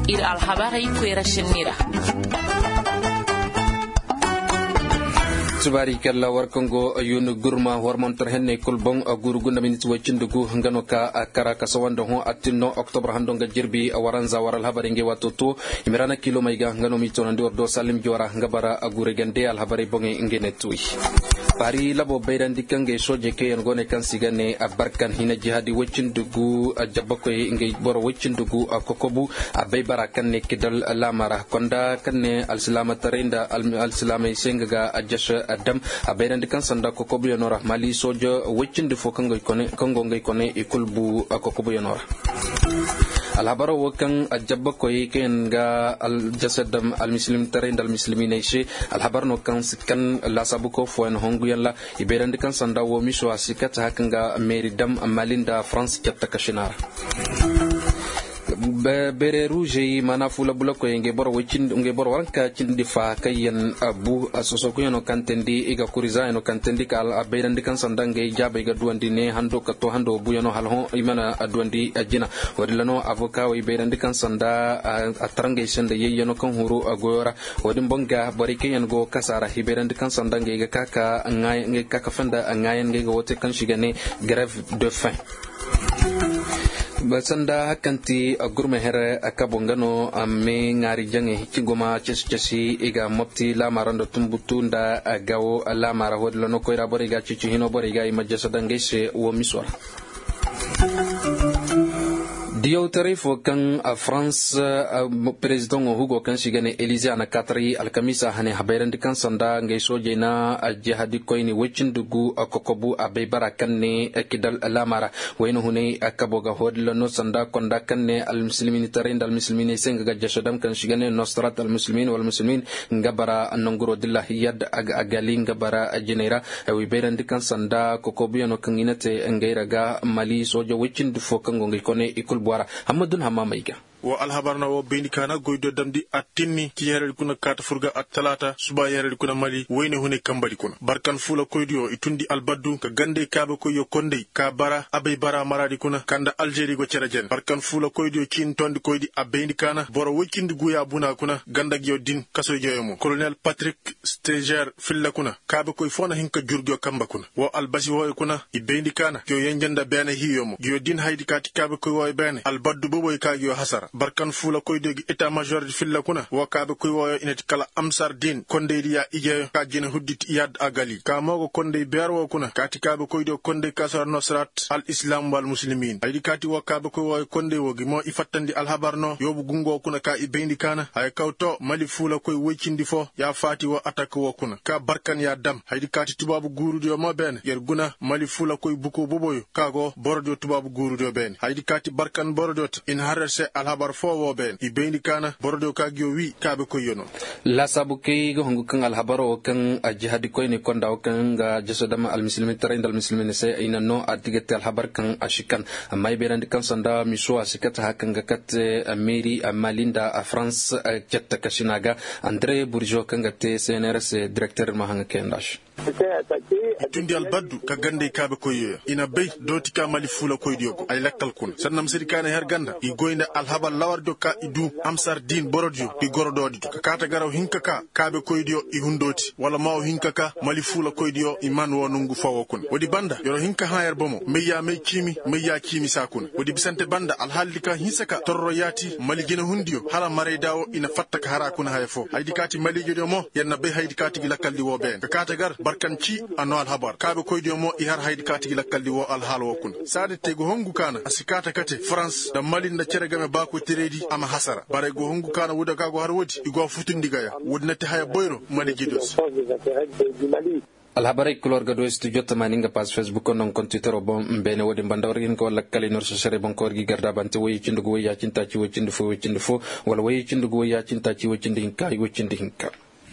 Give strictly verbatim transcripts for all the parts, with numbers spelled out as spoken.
ir alhabari kwera shinira Subari kala warkongo ayun gurma warmontar henne kulbong gurugunda minit wachindugu ngano ka akara kasawando ho atinno oktober handonga jirbi awaranza waral habaringe watutu imirana kilo maiga ngano mitona ndur do salim jora ngabara agure gande al habari bonge ngene tui pari labo bayran dikange soje ke ngone kan sigane abarkan hina jihadi wachindugu jabako nge boro wachindugu kokobu abay barakan ne kidal lamara konda kanne al salamaterinda al salamay senga ajasha adam aberan dikan sanda kokobu yonora mali sojo wecinde fo kango ikone kango ngai kone ikulbu kokobu yonora alhabaro wakan ajabba koy ken ga al jasadam al muslim tare dal muslimina shi alhabar no kan sikan la sabuko fo en hongu yalla iberan dikan sanda wo misho asikata hakanga meridam malinda france katta kashinar bere rouge mana fula bula ko nge bor wicin nge bor wanka cindi fa kayen abu asoso ko no kantendi iga kuriza no kantendi kal aberan dikan sandange jabe ga duandi ne hando ka to hando bu yono halho imana duandi ajina wadilano avoka wi beran dikan sanda atrange sende yeyeno kan huru agora wadin bonga bari kayen go kasara hiberan dikan sandange ga kaka ngay nge kaka fanda ngayen nge go wote kan shigane grève de faim basanda hakanti agurme here akabongano amme ngari jange hikigoma chesi chesi iga mopti la marando tumbutunda agawo la mara hodlo no koira boriga chichi hino boriga imajasa dangese wo miswara Dio tarifo kan a France president Hugo kan shigane Elise ana katri alkamisa hane haberan dikan sanda ngai soje na jihadi koini wecin dugu kokobu abe barakan ne kidal alamara wayno hune akaboga hodlo no sanda konda kan ne al muslimin tarin dal muslimin senga ga jashadam kan shigane nusrat al muslimin wal muslimin ngabara nonguro dillah yad agali ngabara jenera wi beran dikan sanda kokobu no kan inate ngaira ga mali soje wecin du fo kan ngai kone ikul wara hamadun hamamaiga wo alhabarna wo bendi kana goydo damdi attinni ci yerel kuna kata furga at talata suba yerel kuna mali wayne hune kambali kuna barkan fula koydio itundi albaddu ka gande kabe ko yo konde ka bara abay bara maradi kuna kanda algeri go cerajen barkan fula koydio cin tondi koydi abendi kana boro wikindi guya buna kuna ganda gyo din kaso joyomo colonel patrick steger filla kuna kabe koy fona hinka jurgo kamba kuna wo albasi wo kuna ibendi kana gyo yenjanda bene hiyomo gyo din haydi kati kabe koy wo bene albaddu boboy ka gyo hasara barkan fula koy degi état major di filla kuna wakabe koy woyo inati kala amsar din konde dia ije ka jina huddit yad agali ka mogo konde berwo kuna kati kabe koy do konde kasar nusrat al islam wal muslimin aydi kati wakabe koy woyo konde wogi mo ifattandi al habarno yobu gungo kuna ka ibendi kana ay kawto mali fula koy wecindi fo ya fati wo attaque wo kuna ka barkan ya dam aydi kati tubabu gurudo mo ben yer guna mali fula koy buko boboyo kago bordo tubabu gurudo ben aydi kati barkan bordo in harse al habar fo ben ibendi kana bordo ka gyo wi kabe ko yono la sabu kay go hongu kan al habaro kan jihadi koy ni konda kan ga jasadama al muslimin tarain dal muslimin se ina no adigete al habar kan ashikan amma iberandi kan sanda miso asikata hakan ga kat meri malinda a France jetta kashinaga André Bourgeois kan ga te C N R S directeur mahanga kendash tundi albaddu ka gande kabe koyo ina bay doti ka mali fula koy diogo ay lakkal kun sannam sirikane her ganda i goynda alhabal lawardo ka idu amsar din borodio di gorododi ka kata garaw hinka ka kabe koy dio i hundoti wala maw hinka ka mali fula koy dio i man wonungu fawo kun wodi banda yoro hinka hayer bomo meya me kimi meya kimi sakun wodi bisante banda alhalika hisaka torro yati mali gina hundio hala mare dawo ina fatta ka hara kun hayfo haydi kati mali jodo mo yanna be haydi kati lakkal di wo ben ka kata gar barkan ci ano al habar kabe koydo mo i har haydi kati lakaldi wo al hal wokun sade te go hongu kana asikata kate France da Mali da ceregame bako tiredi ama hasara bare go hongu kana wuda ka go har wodi igo futundi gaya wudnati haya boyro Mali gidos alhabari kulor gado studio tamaninga pas Facebook non kon Twitter bo mbene wodi bandawrin ko wala kali nor sere bon ko gi garda bante way ci ndugo ya cinta ci way ci ndu fo way ci ndu fo wala way ci ndugo ya cinta ci way ci ndinka way ci ndinka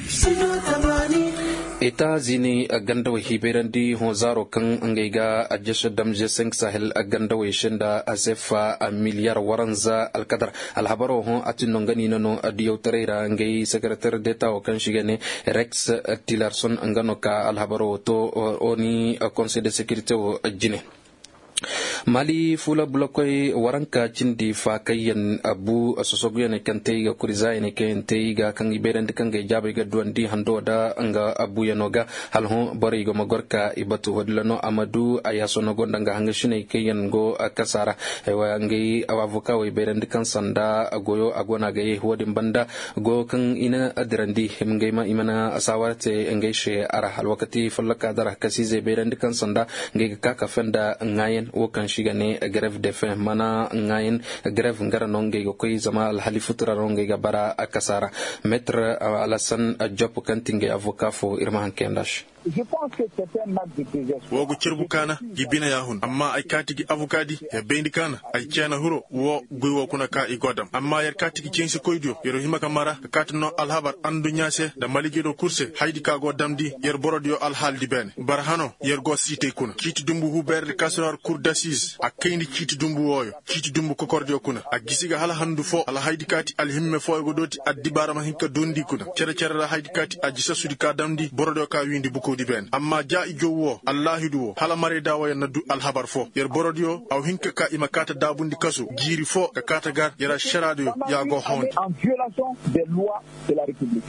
États-Unis aganda wa hiberandi hozaro kan angaiga ajasha damje cinq sahel aganda wa shenda asefa a miliyar waranza alkadar alhabaro ho atin ngani nano adiyo tarera ngai secrétaire d'état o kan shigane Rex Tillerson angano ka alhabaro to oni conseil de sécurité o jine mali fula blokoy waranka cindi fa kayen abu sosogu ne kante ga kuriza ne kente ga kan iberen kan ga jabe ga duandi hando da anga abu yanoga halho bari go magorka ibatu hodlano amadu ayasono gonda nga hanga shine kayen go kasara wa ngai avoka wa iberen kan sanda goyo agona ga hodin banda go kan ina adrandi ngai ma imana asawarte ngai she ara halwakati fallaka dara kasize iberen kan sanda ngai ka ka fenda ngayen wo kan shiga ne grève de faim mana ngayen grève ngara nonge go koy zama al halifutra nonge ga bara akasara maître Alassane Diop kantinge avocat fo irma hankendash. Je pense que c'est un match de désespoir. Wogo cirbukana gibina yahun amma ay katigi avukadi ya bendi kana ay kiana huro wo guywo kuna ka igodam amma yar katigi kensi koydio yero hima kamara katno alhabar andu nyase da maligido kurse haydi kago damdi yer borodio alhaldi ben barhano yer go site kuna kiti dumbu huberde kasrar cour d'assises akayndi kiti dumbu woyo kiti dumbu kokordio kuna agisiga hala handu fo ala haydi kati alhimme fo go doti addi barama hinka dondi kuna cere cere haydi kati ajisa sudi ka damdi borodio ka windi buko ben amma ja ijowo allahidu hala mare dawa na du alhabar fo yer borodio aw hinka ka imakata dabundi kaso jiri fo ka kata gar yara sharado ya go hond en violation des lois de la République.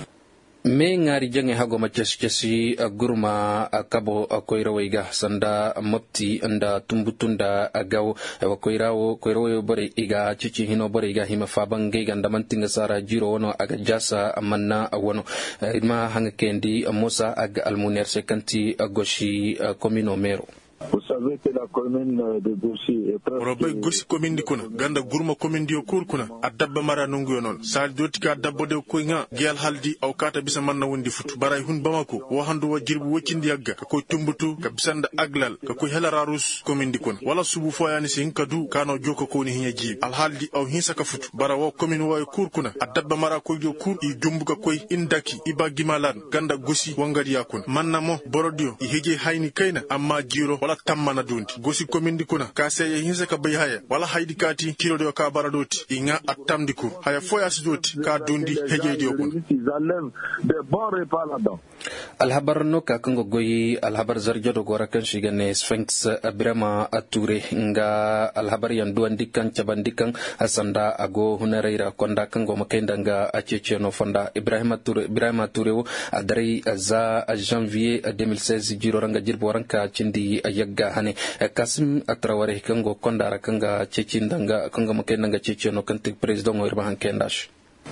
Me ngari jange hago macesi gurma kabo koirawaiga sanda mopti anda tumbutunda agaw koirawo koirawo bore iga cici hino bore iga hima fabange ganda mantinga sara jiro wono aga jasa amanna wono ima hanga kendi Musa aga almuner sekanti goshi komino mero. Vous savez que la commune de Gossy est très... Robe Gossy commune di kuna ganda gurma commune di okur kuna adabba mara nungu non sal doti ka dabbo de ko nga gel haldi aw kata bisa manna wondi futu baray hun bamako wo handu wa jirbu wocindi yagga ko tumbutu ka bisanda aglal ka ko helara rus commune di kuna wala subu foyani sin kadu kano joko ko ni hinya jibi al haldi aw hinsa ka futu bara wo commune wa kur kuna adabba mara ko jo kur i dumbu ka koy indaki ibagi malan ganda Gossy wangadi yakuna manna mo borodio i heje hayni kayna amma jiro wala tammana dundi Gossy commune di kuna ka sey hinsa ka bay haya wala haydi kati kiro de ka baradoti inga attamdi kur haya foya sidoti ka dundi heje di okun des bons repas là-dedans. Alhabar no ka kango goyi alhabar zarjo do gora kan shiga ne Sphinx Birama Touré nga alhabar yan duwan dikkan cabandikan asanda ago hunareira konda kango makenda nga acece no fonda Ibrahima Touré Ibrahima Touré wo adari za janvier deux mille seize jiro ranga jirbo ranka cindi yagga hane Kasim Atraware kango konda rakanga cecindanga kango makenda nga cece no kanti president ngo irba hankendash.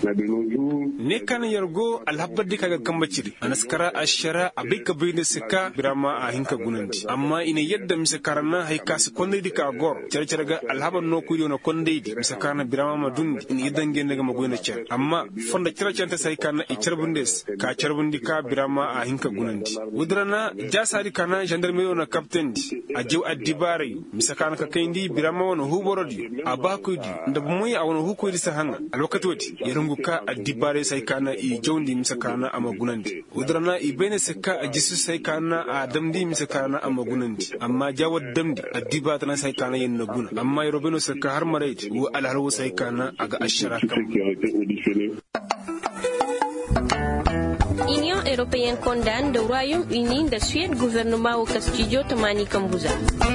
ne kana yargo alhabadi kaga kambaciri anaskara ashara abika bayne sika birama a hinka gunandi amma ina yadda misakarana haika su konde dika gor cercerga alhaban no kuyo na konde di misakarana birama madundi in idan gende ga magoyna cer amma fonda cercenta sai kana i cerbundes ka cerbundi ka birama a hinka gunandi wudrana jasari kana gendarmerie na captain di ajew adibare misakana ka kaindi birama wono huborodi abakudi ndabumoyi a wono hukudi sahanga alwakati wati ka adibare sai kana i jondi misakana amagunandi udrana i bene seka ajisu sai kana a damdi misakana amagunandi amma jawad damdi adibata sai kana yin naguna amma yorobeno seka har marait wa alharu sai kana aga ashara kam. Union européenne condamne le Royaume-Uni de Suède gouvernement au Castillo Tamani Kambuza.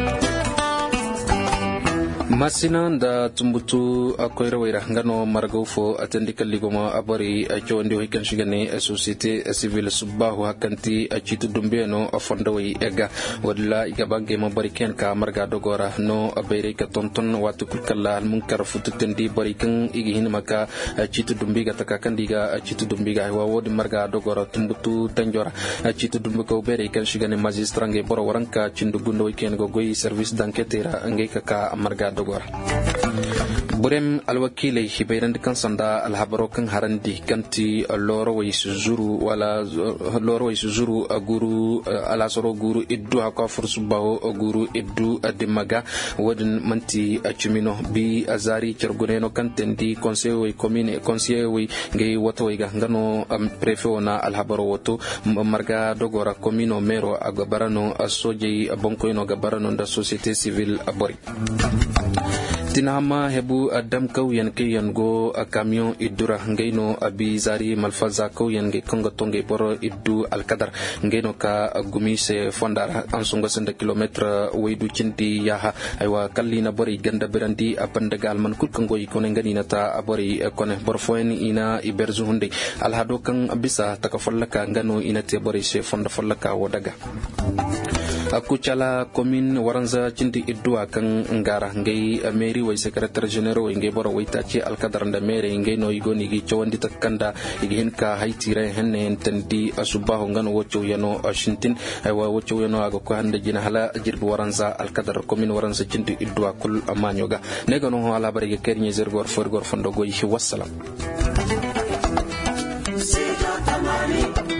Masina da tumbutu akoira waira ngano margofo atendika ligoma abori achondi hoikan shigane societe civile subahu hakanti achitu dumbeno afondawai ega wadla igabange mabariken ka marga dogora no abere ka tonton watu kulkalla almunkar fututendi barikan igihin maka achitu dumbiga takakandiga achitu dumbiga wa wodi marga dogora tumbutu tanjora achitu dumbuka obere kan shigane magistrange boro waranka chindugundo weekend gogoyi service d'enquête ngai ka marga dogora burem alwakile hibayran kan sanda alhabaro kan harandi kanti loro way suzuru wala loro way suzuru aguru ala soro guru iddu hakwa fursubaho guru iddu adimaga wadin manti achimino bi azari cerguneno kantendi conseil way commune conseil way ngai wato way ngano prefet na alhabaro wato marga dogora commune mero agabarano asoje bonkoino gabarano da société civile abori tinama hebu adam kauyen ke yango camion idura ngaino abi zari malfaza kauyen ge kongo tonge boro iddu alkadar ngaino ka gumise fondara ansunga senda kilometre waydu cindi yaha aywa kallina bori ganda berandi apandagal man kulkango ikone ngani nata bori kone borfoen ina iberzu hunde alhado kan bisa takafallaka ngano ina te bori se fonda fallaka wadaga akuchala commune waranza cindi idua kan ngara ngai meri way secretary general ngai boro way tachi alkadar nda mere ngai no igoni gi chawandi takanda igin ka haitire henne tendi asubaho ngano wocho yano shintin aywa wocho yano ago ko hande jina hala jirbi waranza alkadar commune waranza cindi idua kul amanyoga negano hala bari ke kernye zergor forgor fondo goyi wassalam.